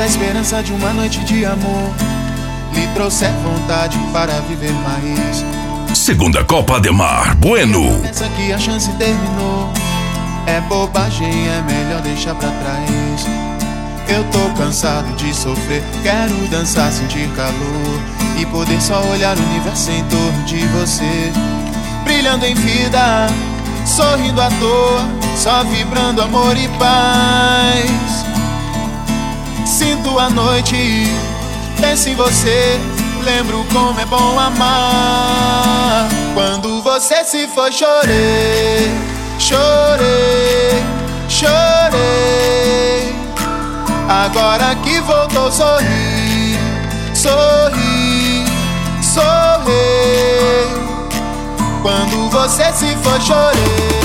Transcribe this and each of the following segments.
a esperança de uma noite de amor lhe trouxer vontade para viver mais. Segunda Copa Ademar Bueno. Pensa que a chance terminou, é bobagem, é melhor deixar pra trás. Eu tô cansado de sofrer, quero dançar, sentir calor e poder só olhar o universo em torno de você, brilhando em vida, sorrindo à toa, só vibrando amor e paz. Sinto a noite, penso em você, lembro como é bom amar. Quando você se foi, chorei, chorei, chorei. Agora que voltou, sorri, sorri, sorri. Quando você se foi, chorei.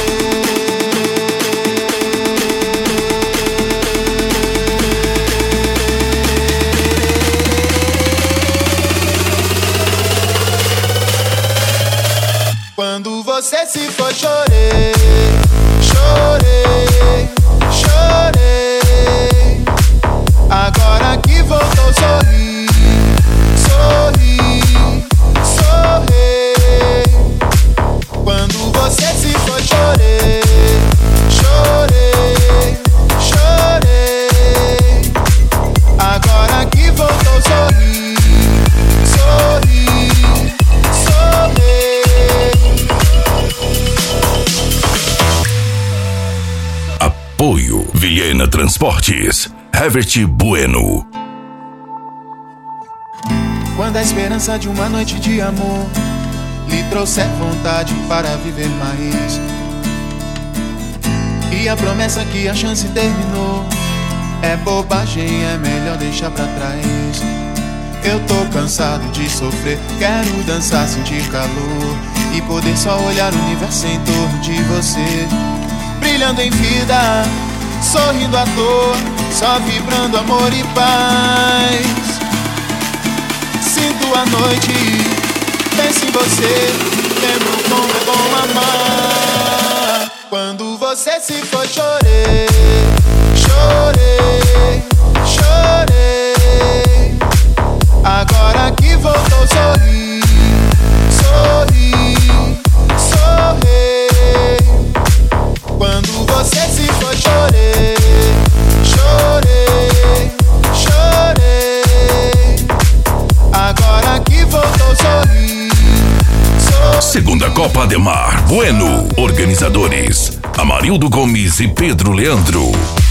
Quando você se foi, chorei, chorei, chorei. Agora que voltou, sorri, sorri, sorri. Quando você se foi, chorei, chorei, chorei. Agora que voltou, sorri, sorri, sorri. Apoio Vilhena Transportes, Herbert Bueno. Quando a esperança de uma noite de amor lhe trouxer vontade para viver mais, e a promessa que a chance terminou, é bobagem, é melhor deixar pra trás. Eu tô cansado de sofrer, quero dançar, sentir calor e poder só olhar o universo em torno de você, brilhando em vida, sorrindo à toa, só vibrando amor e paz. Sinto a noite, penso em você, lembro como é bom amar. Quando você se foi, chorei, chorei, chorei. Agora que voltou, sorri, sorri, sorri. Quando você se foi, chorei, chorei, chorei. Agora que voltou, sorri, sorri. Segunda Copa Ademar Bueno. Organizadores Amarildo Gomes e Pedro Leandro.